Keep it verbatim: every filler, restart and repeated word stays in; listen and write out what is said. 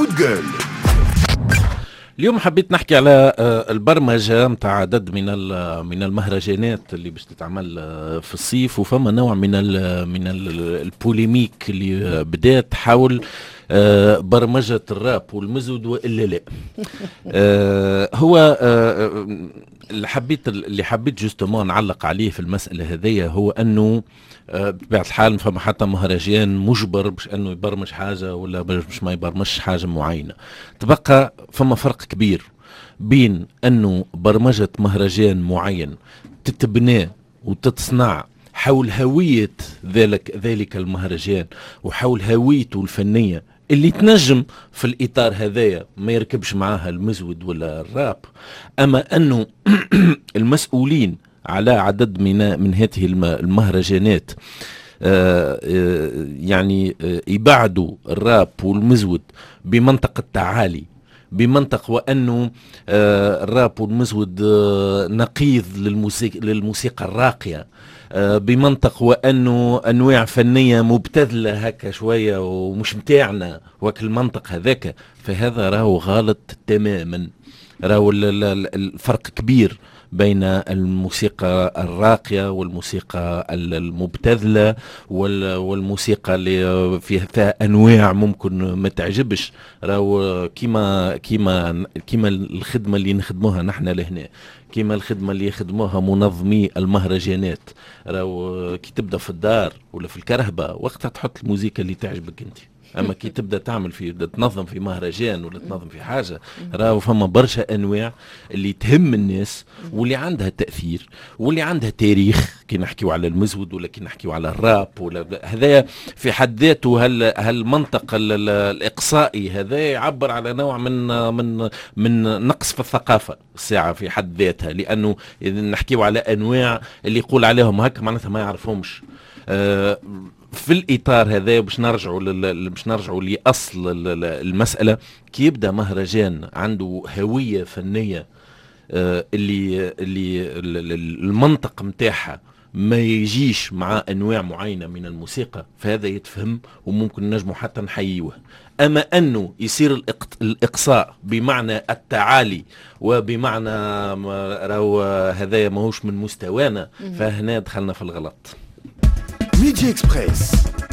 كود جول. اليوم حبيت نحكي على البرمجة متاع عدد من من المهرجانات اللي باش تتعمل في الصيف، وفما نوع من ال من ال البوليميك اللي بدات حول برمجة الراب والمزود والا لا. هو اللي حبيت اللي حبيت جوستومون نعلق عليه في المسألة هذية هو انه بطبيعة الحال فما حتى مهرجان مجبر باش انه يبرمج حاجة ولا باش ما يبرمجش حاجة معينة. تبقى فما فرق كبير بين انه برمجة مهرجان معين تتبنى وتتصنع حول هوية ذلك ذلك المهرجان وحول هويته الفنية اللي تنجم في الإطار هذايا ما يركبش معاها المزود ولا الراب، أما أنه المسؤولين على عدد من من هذه المهرجانات آآ آآ يعني آآ يبعدوا الراب والمزود بمنطق التعالي، بمنطق وأنه الراب والمزود نقيض للموسيقى, للموسيقى الراقية، بمنطق وأنه أنواع فنية مبتذلة هكا شوية ومش متاعنا وك المنطق هذاك، فهذا راهو غلط تماما. راهو الفرق كبير بين الموسيقى الراقية والموسيقى المبتذلة والموسيقى اللي فيها أنواع ممكن ما تعجبش. راهو كيما كيما كيما الخدمة اللي نخدموها نحن لهنا، كيما الخدمة اللي يخدموها منظمي المهرجانات، راهو كي تبدأ في الدار ولا في الكرهبة وقتها تحط الموسيقى اللي تعجبك انت، اما كي تبدا تعمل في تنظم في مهرجان ولا تنظم في حاجه راهو فما برشا انواع اللي تهم الناس واللي عندها تاثير واللي عندها تاريخ. كي نحكيو على المزود ولا كي نحكيو على الراب ولا هذا في حد ذاته هل هالمنطق الاقصائي هذا يعبر على نوع من من من نقص في الثقافه الساعه في حد ذاتها، لانه نحكيو على انواع اللي يقول عليهم هكا معناتها ما يعرفهمش. أه في الاطار هذا باش نرجعوا باش نرجعوا لاصل المساله. كي يبدا مهرجان عنده هويه فنيه آه اللي اللي المنطق نتاعها ما يجيش مع انواع معينه من الموسيقى، فهذا يتفهم وممكن نجمو حتى نحييوه. اما انه يصير الاقصاء بمعنى التعالي وبمعنى راهو هذا ماهوش من مستوانا، فهنا دخلنا في الغلط. ميديا اكسبريس